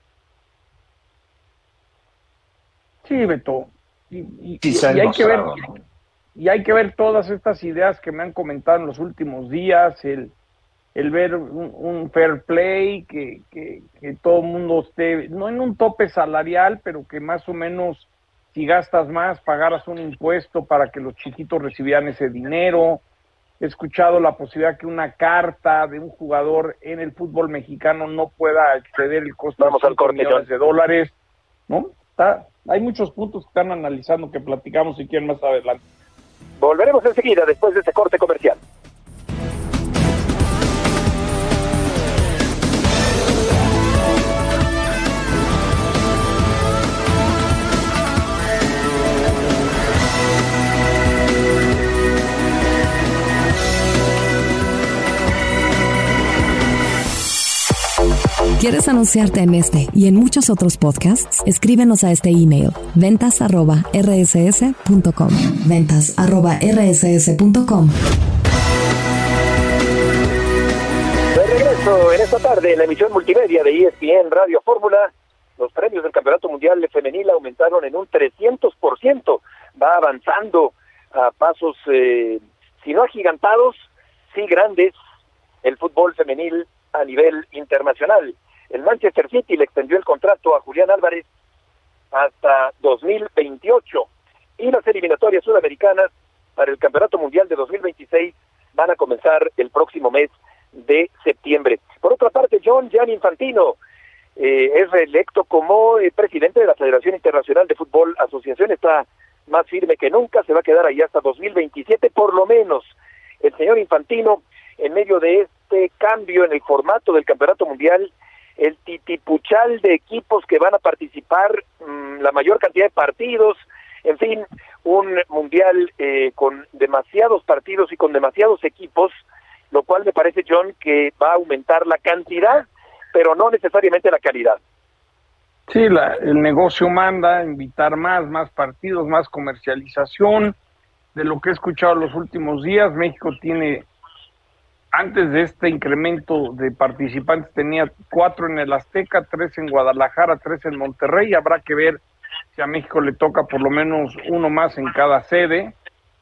Speaker 11: Sí, Beto. Y, y, sí, y, y hay que ver, y hay que ver todas estas ideas que me han comentado en los últimos días, el, el ver un, un fair play, que, que, que todo el mundo esté, no en un tope salarial, pero que más o menos si gastas más, pagaras un impuesto para que los chiquitos recibieran ese dinero. He escuchado la posibilidad que una carta de un jugador en el fútbol mexicano no pueda exceder el costo
Speaker 9: Vamos
Speaker 11: de
Speaker 9: cinco
Speaker 11: millones de dólares, ¿no? Está, hay muchos puntos que están analizando que platicamos si quieren más adelante.
Speaker 9: Volveremos enseguida después de este corte comercial.
Speaker 14: ¿Quieres anunciarte en este y en muchos otros podcasts? Escríbenos a este email, ventas arroba r s s punto com. ventas arroba r s s punto com.
Speaker 9: De regreso en esta tarde en la emisión multimedia de E S P N Radio Fórmula, los premios del Campeonato Mundial Femenil aumentaron en un trescientos por ciento. Va avanzando a pasos, eh, si no agigantados, sí grandes, el fútbol femenil a nivel internacional. El Manchester City le extendió el contrato a Julián Álvarez hasta dos mil veintiocho y las eliminatorias sudamericanas para el Campeonato Mundial de dos mil veintiséis van a comenzar el próximo mes de septiembre. Por otra parte, John Gianni Infantino eh, es reelecto como eh, presidente de la Federación Internacional de Fútbol. Asociación está más firme que nunca, se va a quedar ahí hasta dos mil veintisiete por lo menos. El señor Infantino, en medio de este cambio en el formato del Campeonato Mundial, el titipuchal de equipos que van a participar, mmm, la mayor cantidad de partidos, en fin, un mundial eh, con demasiados partidos y con demasiados equipos, lo cual me parece, John, que va a aumentar la cantidad, pero no necesariamente la calidad.
Speaker 11: Sí, la, el negocio manda, invitar más, más partidos, más comercialización. De lo que he escuchado los últimos días, México tiene, antes de este incremento de participantes, tenía cuatro en el Azteca, tres en Guadalajara, tres en Monterrey. Habrá que ver si a México le toca por lo menos uno más en cada sede.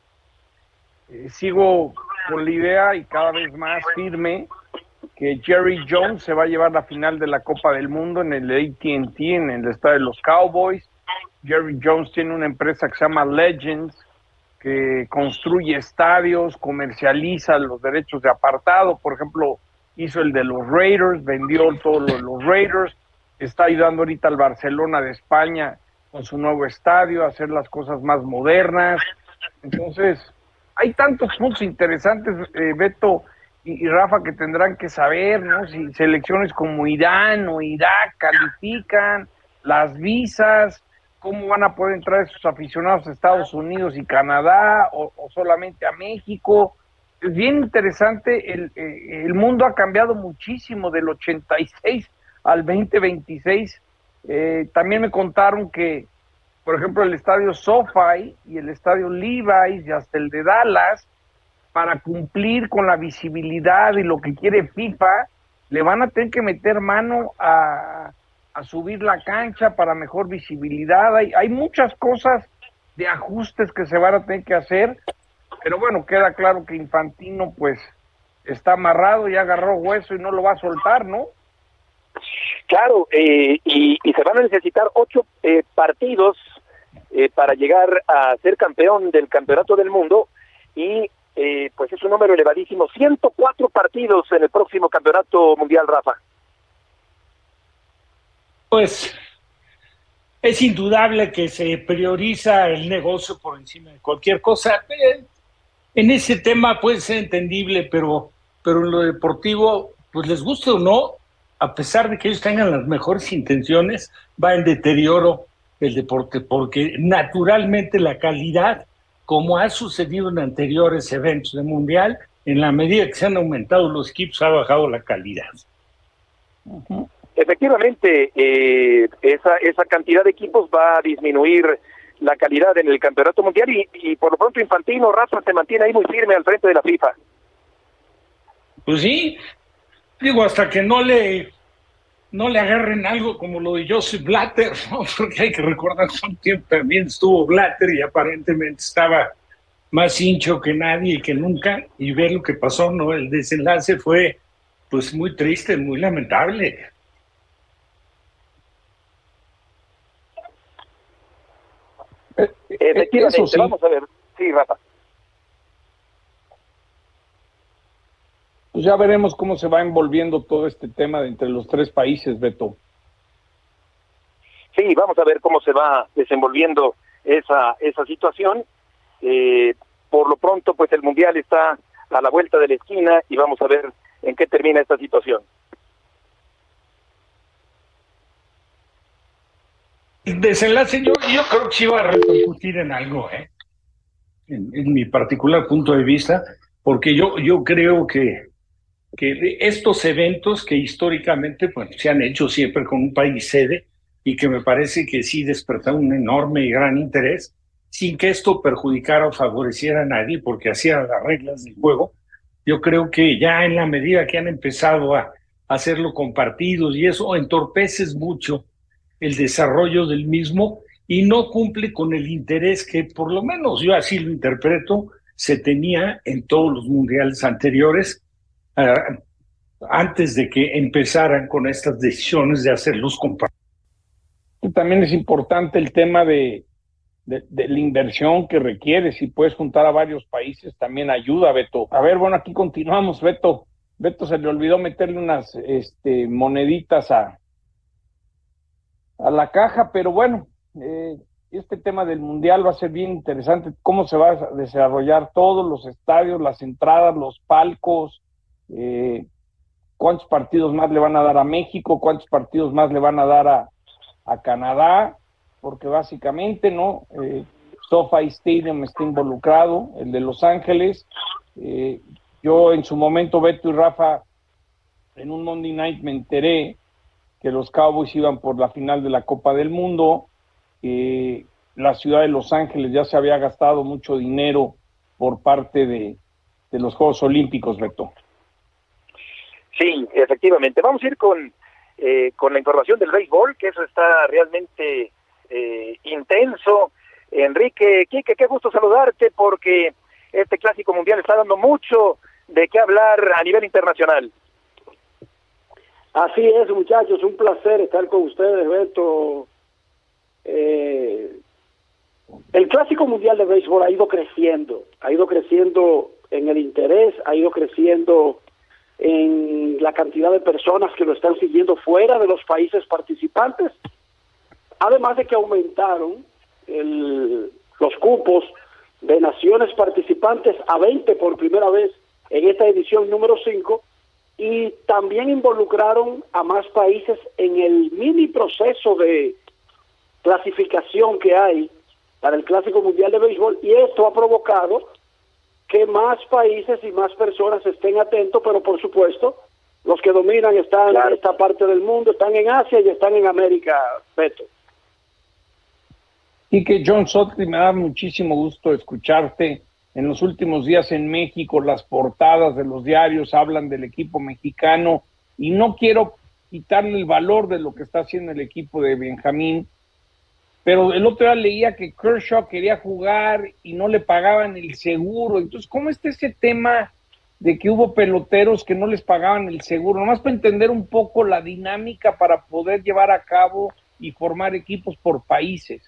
Speaker 11: Eh, sigo con la idea y cada vez más firme que Jerry Jones se va a llevar la final de la Copa del Mundo en el A T and T, en el estadio de los Cowboys. Jerry Jones tiene una empresa que se llama Legends, que construye estadios, comercializa los derechos de apartado. Por ejemplo, hizo el de los Raiders, vendió todo lo de los Raiders, está ayudando ahorita al Barcelona de España con su nuevo estadio a hacer las cosas más modernas. Entonces, hay tantos puntos interesantes, eh, Beto y, y Rafa, que tendrán que saber, ¿no? Si selecciones como Irán o Irak califican, las visas, cómo van a poder entrar esos aficionados a Estados Unidos y Canadá, o, o solamente a México. Es bien interesante, el, eh, el mundo ha cambiado muchísimo del ochenta y seis al veinte veintiséis. Eh, también me contaron que, por ejemplo, el estadio SoFi y el estadio Levi's y hasta el de Dallas, para cumplir con la visibilidad y lo que quiere FIFA, le van a tener que meter mano a, a subir la cancha para mejor visibilidad. Hay, hay muchas cosas de ajustes que se van a tener que hacer, pero bueno, queda claro que Infantino pues está amarrado y agarró hueso y no lo va a soltar, ¿no?
Speaker 9: Claro, eh, y, y se van a necesitar ocho eh, partidos eh, para llegar a ser campeón del Campeonato del Mundo, y eh, pues es un número elevadísimo, ciento cuatro partidos en el próximo Campeonato Mundial, Rafa.
Speaker 10: Pues es indudable que se prioriza el negocio por encima de cualquier cosa. En ese tema puede ser entendible, pero, pero en lo deportivo, pues les guste o no, a pesar de que ellos tengan las mejores intenciones, va en deterioro el deporte, porque naturalmente la calidad, como ha sucedido en anteriores eventos de mundial, en la medida que se han aumentado los equipos, ha bajado la calidad.
Speaker 9: Uh-huh. Efectivamente, eh, esa, esa cantidad de equipos va a disminuir la calidad en el Campeonato Mundial, y, y por lo pronto Infantino, Rafa, se mantiene ahí muy firme al frente de la FIFA.
Speaker 10: Pues sí, digo, hasta que no le no le agarren algo como lo de Joseph Blatter, ¿no? Porque hay que recordar que un tiempo también estuvo Blatter y aparentemente estaba más hincho que nadie y que nunca, y ver lo que pasó, ¿no? El desenlace fue pues muy triste, muy lamentable.
Speaker 9: Efectivamente, sí. Vamos a ver. Sí, Rafa.
Speaker 11: Pues ya veremos cómo se va envolviendo todo este tema de entre los tres países, Beto.
Speaker 9: Sí, vamos a ver cómo se va desenvolviendo esa esa situación. Eh, por lo pronto, pues el Mundial está a la vuelta de la esquina y vamos a ver en qué termina esta situación.
Speaker 10: El desenlace, yo, yo creo que sí va a repercutir en algo, ¿eh? En, en mi particular punto de vista, porque yo, yo creo que que de estos eventos que históricamente bueno, se han hecho siempre con un país sede y que me parece que sí despertaron un enorme y gran interés, sin que esto perjudicara o favoreciera a nadie, porque hacía las reglas del juego. Yo creo que ya en la medida que han empezado a hacerlo con partidos y eso entorpeces mucho el desarrollo del mismo y no cumple con el interés que, por lo menos yo así lo interpreto, se tenía en todos los mundiales anteriores, uh, antes de que empezaran con estas decisiones de hacerlos compartidos.
Speaker 11: También es importante el tema de, de, de la inversión que requiere. Si puedes juntar a varios países, también ayuda, Beto. A ver, bueno, aquí continuamos, Beto. Beto se le olvidó meterle unas este, moneditas a, a la caja, pero bueno, eh, este tema del Mundial va a ser bien interesante. Cómo se va a desarrollar todos los estadios, las entradas, los palcos, eh, cuántos partidos más le van a dar a México, cuántos partidos más le van a dar a a Canadá, porque básicamente, ¿no? Eh, SoFi Stadium está involucrado, el de Los Ángeles. Eh, yo en su momento, Beto y Rafa, en un Monday Night me enteré que los Cowboys iban por la final de la Copa del Mundo, que la ciudad de Los Ángeles ya se había gastado mucho dinero por parte de, de los Juegos Olímpicos, Beto.
Speaker 9: Sí, efectivamente. Vamos a ir con Eh, con la información del béisbol, que eso está realmente eh, intenso. Enrique, Quique, qué gusto saludarte, porque este Clásico Mundial está dando mucho de qué hablar a nivel internacional.
Speaker 1: Así es, muchachos, un placer estar con ustedes, Beto. Eh, el Clásico Mundial de Béisbol ha ido creciendo, ha ido creciendo en el interés, ha ido creciendo en la cantidad de personas que lo están siguiendo fuera de los países participantes, además de que aumentaron el, los cupos de naciones participantes a veinte por primera vez en esta edición número cinco, y también involucraron a más países en el mini proceso de clasificación que hay para el Clásico Mundial de Béisbol, y esto ha provocado que más países y más personas estén atentos, pero por supuesto, los que dominan están claro. en esta parte del mundo, están en Asia y están en América, Beto.
Speaker 11: Y que John Sotri, me da muchísimo gusto escucharte. En los últimos días en México, las portadas de los diarios hablan del equipo mexicano, y no quiero quitarle el valor de lo que está haciendo el equipo de Benjamín, pero el otro día leía que Kershaw quería jugar y no le pagaban el seguro. Entonces, ¿cómo está ese tema de que hubo peloteros que no les pagaban el seguro? Nomás para entender un poco la dinámica para poder llevar a cabo y formar equipos por países.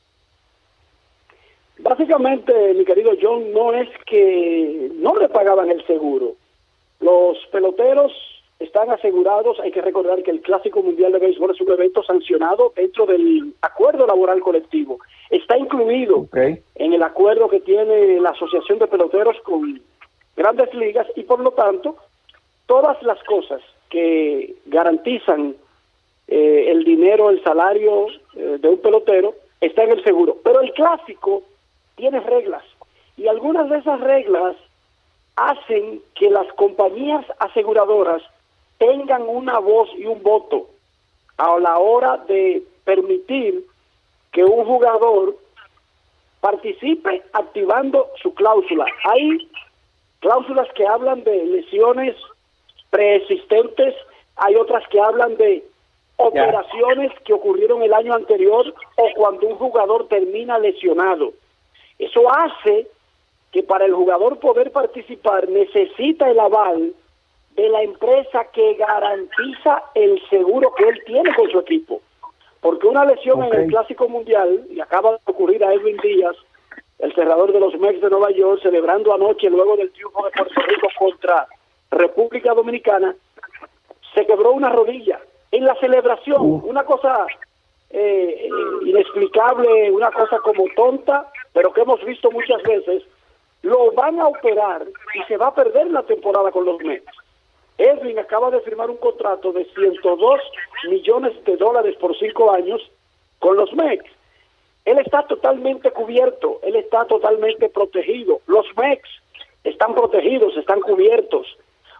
Speaker 1: Básicamente, mi querido John, no es que no le pagaban el seguro. Los peloteros están asegurados. Hay que recordar que el Clásico Mundial de Béisbol es un evento sancionado dentro del acuerdo laboral colectivo. Está incluido okay. en el acuerdo que tiene la Asociación de Peloteros con Grandes Ligas, y por lo tanto, todas las cosas que garantizan eh, el dinero, el salario eh, de un pelotero, está en el seguro. Pero el Clásico tiene reglas, y algunas de esas reglas hacen que las compañías aseguradoras tengan una voz y un voto a la hora de permitir que un jugador participe activando su cláusula. Hay cláusulas que hablan de lesiones preexistentes, hay otras que hablan de operaciones yeah. que ocurrieron el año anterior o cuando un jugador termina lesionado. Eso hace que para el jugador poder participar necesita el aval de la empresa que garantiza el seguro que él tiene con su equipo. Porque una lesión okay. en el Clásico Mundial, y acaba de ocurrir a Edwin Díaz, el cerrador de los Mets de Nueva York, celebrando anoche luego del triunfo de Puerto Rico contra República Dominicana, se quebró una rodilla en la celebración. Uh. Una cosa eh, inexplicable, una cosa como tonta, pero que hemos visto muchas veces. Lo van a operar y se va a perder la temporada con los Mets. Edwin acaba de firmar un contrato de ciento dos millones de dólares por cinco años con los Mets. Él está totalmente cubierto, él está totalmente protegido. Los Mets están protegidos, están cubiertos.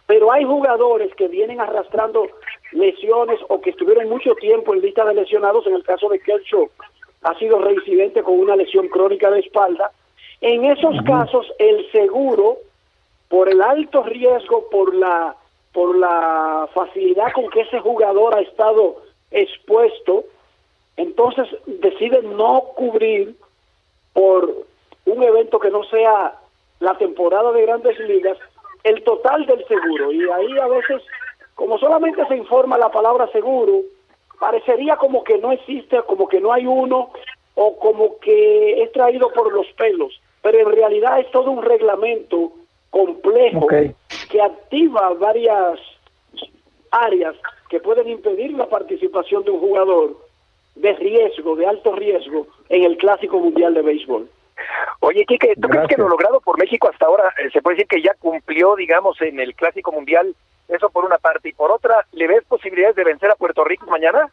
Speaker 1: pero hay jugadores que vienen arrastrando lesiones o que estuvieron mucho tiempo en lista de lesionados. En el caso de Kershaw, ha sido reincidente con una lesión crónica de espalda. En esos uh-huh. casos, el seguro, por el alto riesgo, por la por la facilidad con que ese jugador ha estado expuesto, entonces decide no cubrir por un evento que no sea la temporada de Grandes Ligas el total del seguro. Y ahí a veces, como solamente se informa la palabra seguro, parecería como que no existe, como que no hay uno, o como que es traído por los pelos, pero en realidad es todo un reglamento complejo okay. que activa varias áreas que pueden impedir la participación de un jugador de riesgo, de alto riesgo, en el Clásico Mundial de Béisbol.
Speaker 9: Oye, Quique, ¿tú crees que lo logrado por México hasta ahora eh, se puede decir que ya cumplió, digamos, en el Clásico Mundial? Eso por una parte. Y por otra, ¿le ves posibilidades de vencer a Puerto Rico mañana?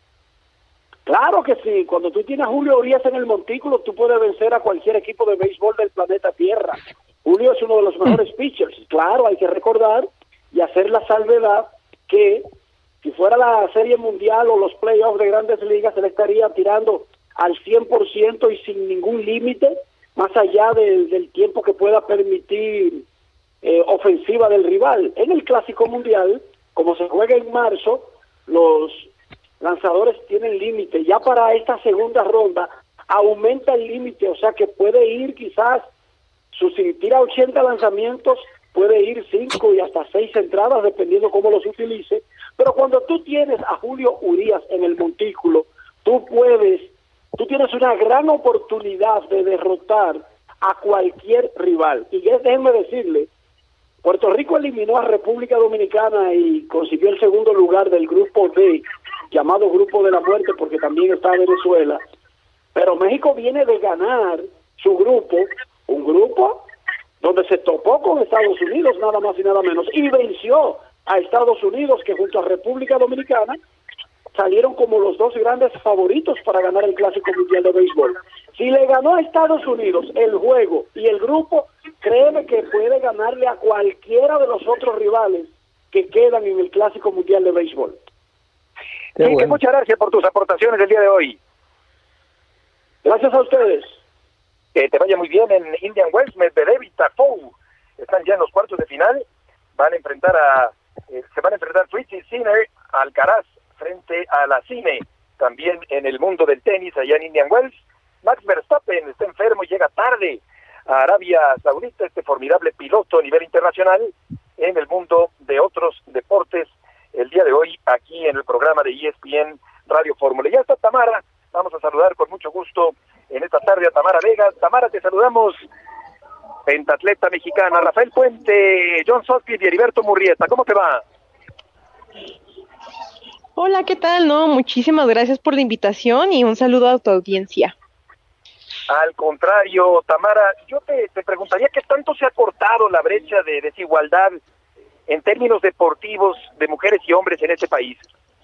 Speaker 1: Claro que sí. Cuando tú tienes a Julio Urías en el montículo, tú puedes vencer a cualquier equipo de béisbol del planeta Tierra. Julio es uno de los mejores pitchers. Claro, hay que recordar y hacer la salvedad que si fuera la Serie Mundial o los playoffs de Grandes Ligas, él estaría tirando al cien por ciento y sin ningún límite, más allá del, del tiempo que pueda permitir eh, ofensiva del rival. En el Clásico Mundial, como se juega en marzo, los lanzadores tienen límite. Ya para esta segunda ronda aumenta el límite, o sea que puede ir quizás, si tira ochenta lanzamientos, puede ir cinco y hasta seis entradas, dependiendo cómo los utilice. Pero cuando tú tienes a Julio Urías en el montículo, tú puedes, tú tienes una gran oportunidad de derrotar a cualquier rival. Y déjenme decirle, Puerto Rico eliminó a República Dominicana y consiguió el segundo lugar del grupo D, llamado Grupo de la Muerte, porque también está Venezuela. Pero México viene de ganar su grupo, un grupo donde se topó con Estados Unidos, nada más y nada menos, y venció a Estados Unidos, que junto a República Dominicana salieron como los dos grandes favoritos para ganar el Clásico Mundial de Béisbol. Si le ganó a Estados Unidos el juego y el grupo, créeme que puede ganarle a cualquiera de los otros rivales que quedan en el Clásico Mundial de Béisbol.
Speaker 9: Sí, bueno. Muchas gracias por tus aportaciones del día de hoy.
Speaker 1: Gracias a ustedes.
Speaker 9: Que te vaya muy bien en Indian Wells. Medvedev y Tafou están ya en los cuartos de final. Van a enfrentar a eh, se van a enfrentar Fritz y Sinner, Alcaraz frente a la Cine. También en el mundo del tenis allá en Indian Wells, Max Verstappen está enfermo y llega tarde a Arabia Saudita, este formidable piloto a nivel internacional. En el mundo de otros deportes, el día de hoy aquí en el programa de E S P N Radio Fórmula. Ya está Tamara, vamos a saludar con mucho gusto en esta tarde a Tamara Vega. Tamara, te saludamos, pentatleta mexicana, Rafael Puente, John Sutcliffe y Heriberto Murrieta. ¿Cómo te va?
Speaker 2: Hola, ¿qué tal? No, muchísimas gracias por la invitación y un saludo a tu audiencia.
Speaker 9: Al contrario, Tamara, yo te, te preguntaría qué tanto se ha cortado la brecha de desigualdad en términos deportivos de mujeres y hombres en este país.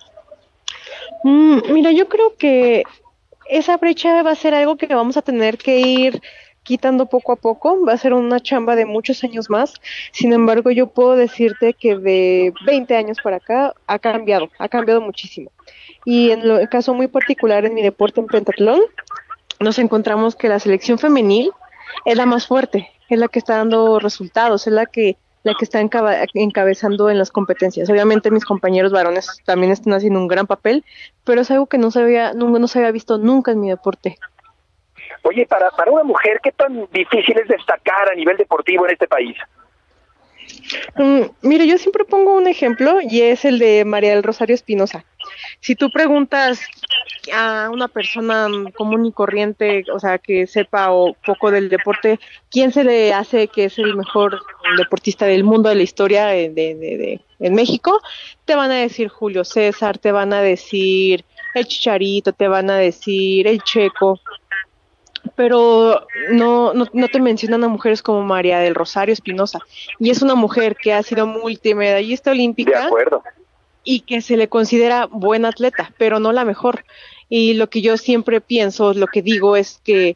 Speaker 2: Mm, mira, yo creo que esa brecha va a ser algo que vamos a tener que ir quitando poco a poco, va a ser una chamba de muchos años más. Sin embargo, yo puedo decirte que de veinte años para acá ha cambiado, ha cambiado muchísimo. Y en el caso muy particular en mi deporte en pentatlón, nos encontramos que la selección femenil es la más fuerte, es la que está dando resultados, es la que la que está encaba- encabezando en las competencias. Obviamente mis compañeros varones también están haciendo un gran papel, pero es algo que no se había, no, no se había visto nunca en mi deporte.
Speaker 9: Oye, para, para una mujer, ¿qué tan difícil es destacar a nivel deportivo en este país?
Speaker 2: Mm, mire, yo siempre pongo un ejemplo y es el de María del Rosario Espinosa. Si tú preguntas a una persona común y corriente, o sea, que sepa o poco del deporte, ¿quién se le hace que es el mejor deportista del mundo de la historia de, de, de, de en México? Te van a decir Julio César, te van a decir el Chicharito, te van a decir el Checo, pero no, no, no te mencionan a mujeres como María del Rosario Espinosa, y es una mujer que ha sido multimedallista olímpica.
Speaker 9: De acuerdo.
Speaker 2: Y que se le considera buena atleta, pero no la mejor. Y lo que yo siempre pienso, lo que digo es que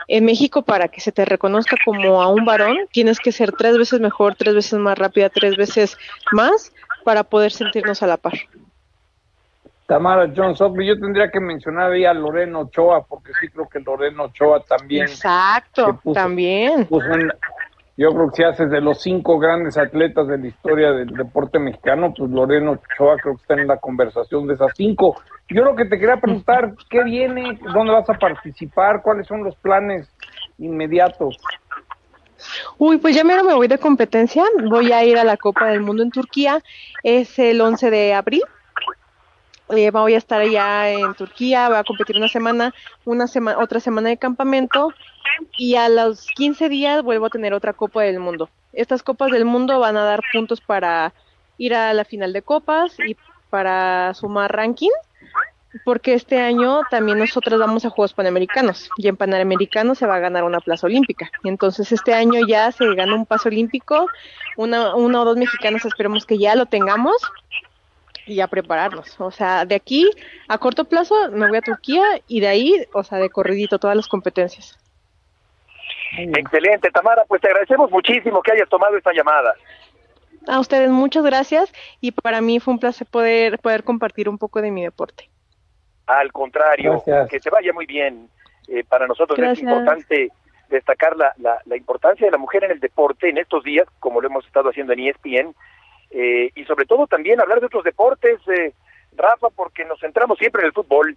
Speaker 2: En México, para que se te reconozca como a un varón, tienes que ser tres veces mejor, tres veces más rápida, tres veces más, para poder sentirnos a la par.
Speaker 11: Tamara John Sockley, yo tendría que mencionar ahí a Lorena Ochoa, porque sí creo que Lorena Ochoa también.
Speaker 2: Exacto, puso, también.
Speaker 11: Puso en, yo creo que si haces de los cinco grandes atletas de la historia del deporte mexicano, pues Lorena Ochoa creo que está en la conversación de esas cinco. Yo lo que te quería preguntar, ¿qué viene? ¿Dónde vas a participar? ¿Cuáles son los planes inmediatos?
Speaker 2: Uy, pues ya mero me voy de competencia. Voy a ir a la Copa del Mundo en Turquía. Es el once de abril. Eh, voy a estar allá en Turquía, voy a competir una semana, una semana, otra semana de campamento, y a los quince días vuelvo a tener otra Copa del Mundo. Estas Copas del Mundo van a dar puntos para ir a la final de copas y para sumar ranking, porque este año también nosotros vamos a Juegos Panamericanos, y en Panamericanos se va a ganar una plaza olímpica. Entonces este año ya se gana un pase olímpico, una, una o dos mexicanos esperemos que ya lo tengamos, y a prepararnos. O sea, de aquí a corto plazo me voy a Turquía y de ahí, o sea, de corridito todas las competencias.
Speaker 9: Excelente, Tamara, pues te agradecemos muchísimo que hayas tomado esta llamada.
Speaker 2: A ustedes muchas gracias, y para mí fue un placer poder poder compartir un poco de mi deporte.
Speaker 9: Al contrario, gracias. Que te vaya muy bien. Eh, para nosotros gracias. Es importante destacar la, la, la importancia de la mujer en el deporte en estos días, como lo hemos estado haciendo en E S P N. Eh, y sobre todo también hablar de otros deportes, eh, Rafa, porque nos centramos siempre en el fútbol.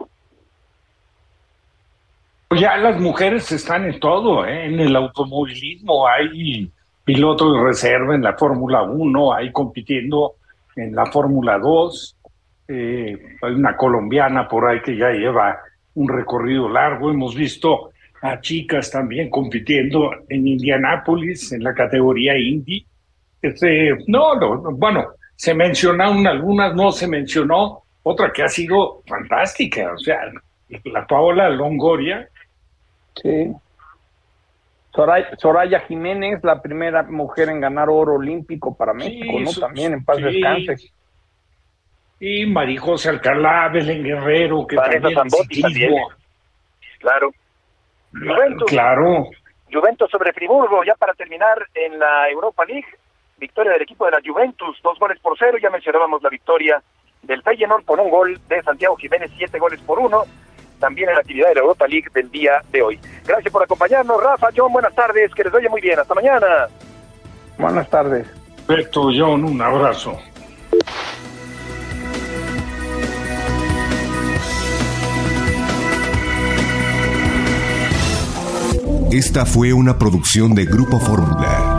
Speaker 10: Ya las mujeres están en todo, ¿eh? En el automovilismo hay pilotos de reserva en la Fórmula uno, hay compitiendo en la Fórmula dos, eh, hay una colombiana por ahí que ya lleva un recorrido largo, hemos visto a chicas también compitiendo en Indianápolis en la categoría Indy. Este, no, no, bueno, se mencionaron algunas, no se mencionó otra que ha sido fantástica, o sea, la Paola Longoria.
Speaker 11: Sí. Soraya, Soraya Jiménez, la primera mujer en ganar oro olímpico para México, sí, ¿no? También en paz sí. descanse.
Speaker 10: Y María José Alcalá, Belén Guerrero, que
Speaker 9: Vanessa
Speaker 10: también,
Speaker 9: Zambotti, también. Claro. Juventus,
Speaker 10: claro.
Speaker 9: Juventus sobre Friburgo, ya para terminar en la Europa League. Victoria del equipo de la Juventus, dos goles por cero. Ya mencionábamos la victoria del Feyenoord por un gol de Santiago Jiménez, siete goles por uno. También en la actividad de la Europa League del día de hoy. Gracias por acompañarnos, Rafa, John, buenas tardes, que les vaya muy bien. Hasta mañana.
Speaker 11: Buenas tardes.
Speaker 10: Perfecto, John, un abrazo.
Speaker 4: Esta fue una producción de Grupo Fórmula.